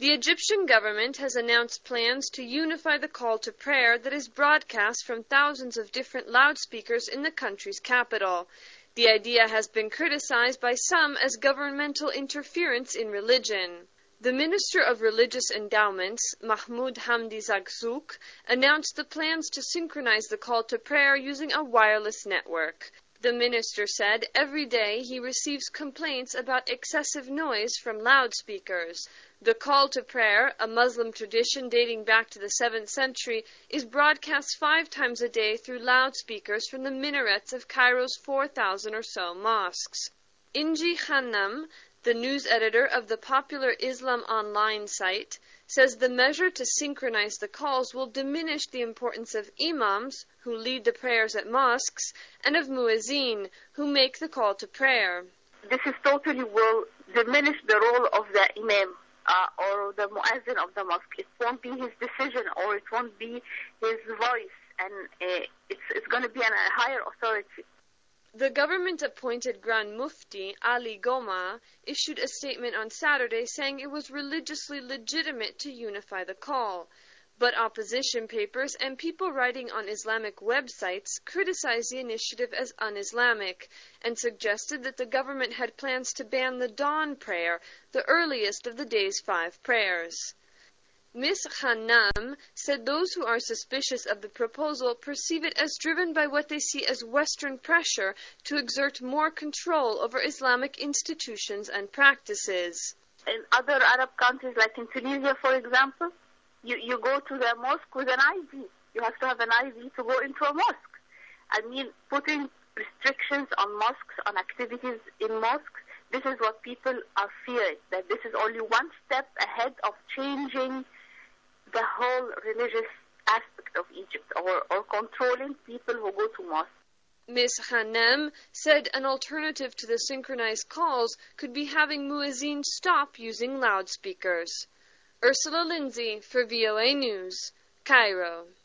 The Egyptian government has announced plans to unify the call to prayer that is broadcast from thousands of different loudspeakers in the country's capital. The idea has been criticized by some as governmental interference in religion. The Minister of Religious Endowments, Mahmoud Hamdi Zagzouk, announced the plans to synchronize the call to prayer using a wireless network. The minister said every day he receives complaints about excessive noise from loudspeakers. The call to prayer, a Muslim tradition dating back to the 7th century, is broadcast 5 times a day through loudspeakers from the minarets of Cairo's 4,000 or so mosques. Inji Khannam, the news editor of the popular Islam Online site, says the measure to synchronize the calls will diminish the importance of imams, who lead the prayers at mosques, and of muezzin, who make the call to prayer. This is totally will diminish the role of the imam or the muezzin of the mosque. It won't be his decision or it won't be his voice, and it's going to be a higher authority. The government-appointed Grand Mufti, Ali Goma, issued a statement on Saturday saying it was religiously legitimate to unify the call. But opposition papers and people writing on Islamic websites criticized the initiative as un-Islamic and suggested that the government had plans to ban the dawn prayer, the earliest of the day's 5 prayers. Ms. Khannam said those who are suspicious of the proposal perceive it as driven by what they see as Western pressure to exert more control over Islamic institutions and practices. In other Arab countries, like in Tunisia, for example, you go to the mosque with an ID. You have to have an ID to go into a mosque. I mean, putting restrictions on mosques, on activities in mosques, this is what people are fearing, that this is only one step ahead of changing the whole religious aspect of Egypt, or controlling people who go to mosques. Ms. Khannam said an alternative to the synchronized calls could be having muezzin stop using loudspeakers. Ursula Lindsay for VOA News, Cairo.